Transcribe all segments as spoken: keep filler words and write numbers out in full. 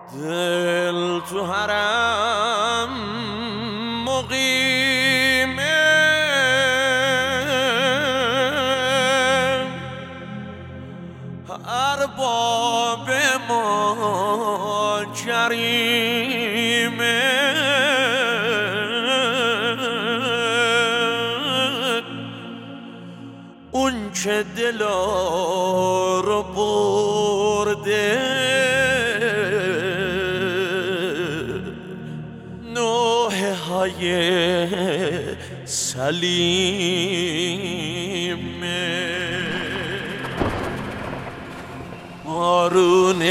دل تو حرم مقیمه، ارباب ما کریمه، اون که دلا رو برده نوحه های سلیمه. بارون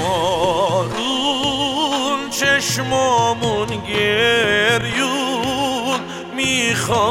بارون چشمامون گریون، میخوام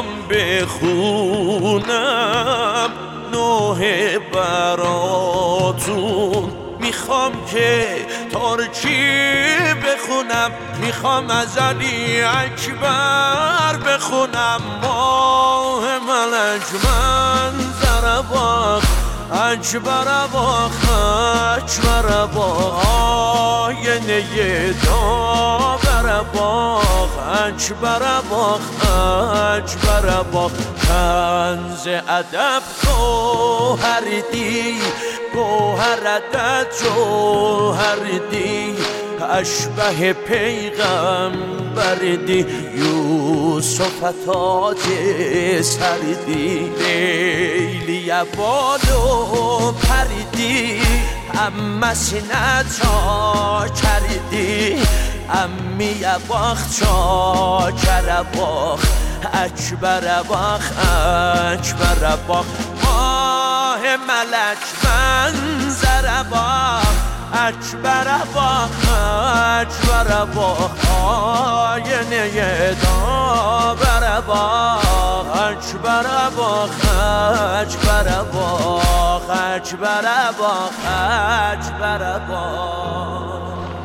بخونم نوحه براتون، میخوام که ترکی بخونم، میخوام از علی اکبر بخونم. ماه ملک منظر باغ اکبر باغ اکبر باغ، آینه داور باغ اکبر باغ اکبر باغ. کنز ادب گوهر دی، گوهر عدد جوهر دی، اشبه پیغمبر دی، یوسف تاج سردی، لیلی بالو پردی، اما سینه چا کردی، امی باخ چا کر باخ اکبر باخ اکبر باخ. ماه ملک منظر باخ اکبر باخ اکبر باخ، آینه داور باخ اکبر باخ اکبر باخ اکبر باخ اکبر باخ.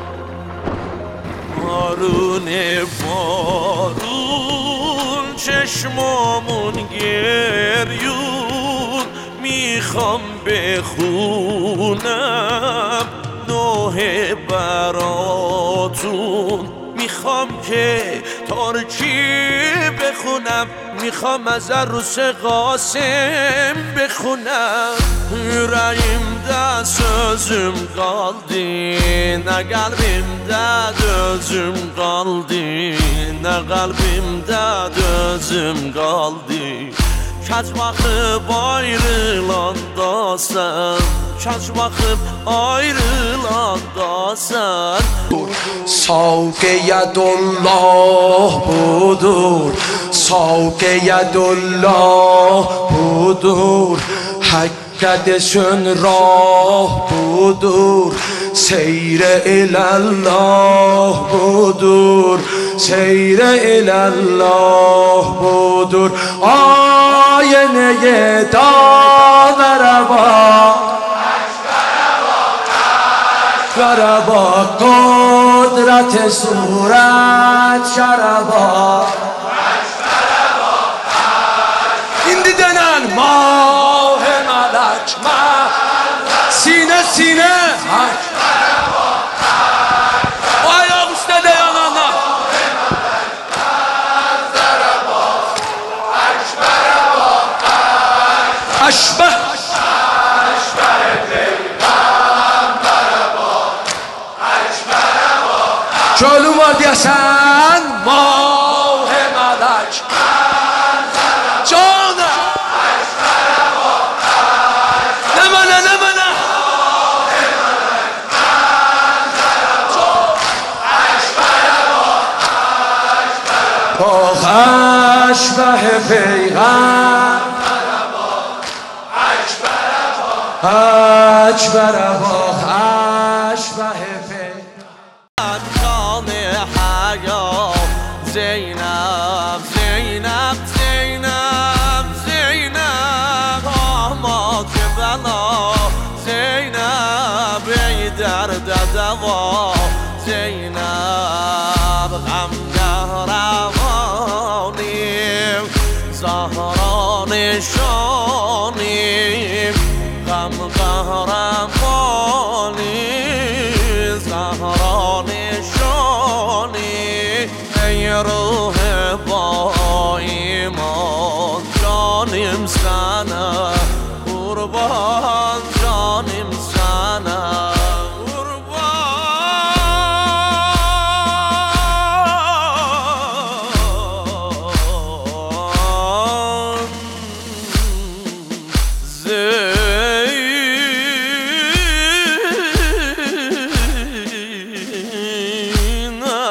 بارون بارون چشمامون گریون، میخوام بخونم نوحه براتون، میخوام که ترکی بخونم، میخوام از عروس قاسم بخونم. Yüreğimde sözüm kaldı, ne kalbimde dözüm kaldı, ne kalbimde dözüm kaldı. Kaç bakıp ayrılanda sen, kaç bakıp ayrılanda sen. Savke yedullah budur, savke yedullah budur, hakkadesün rah budur, seyre ilallah budur, seyre ilallah budur. Ayeneye dağlara bak, aşkara bak, kudret-i suret şara bak, aşkara bak. İndi denen mah-ı melek sine sine aşkara bak, o ayak üstte yanana aşbe aşbe peygambere bak aşbere bak. Çölüm var diyesen mah-ı melek canı aşbere bak ne bana ne bana mah-ı melek çok aşbere bak aşbere bak aşbe peygambere اکبر باخ اشبه جان حیا زینب زینب زینب زینب آماد بلا زینب ای درد دوا زینب غمگه روانیم زهرا نشانیم غم قهرمانی زهران شمس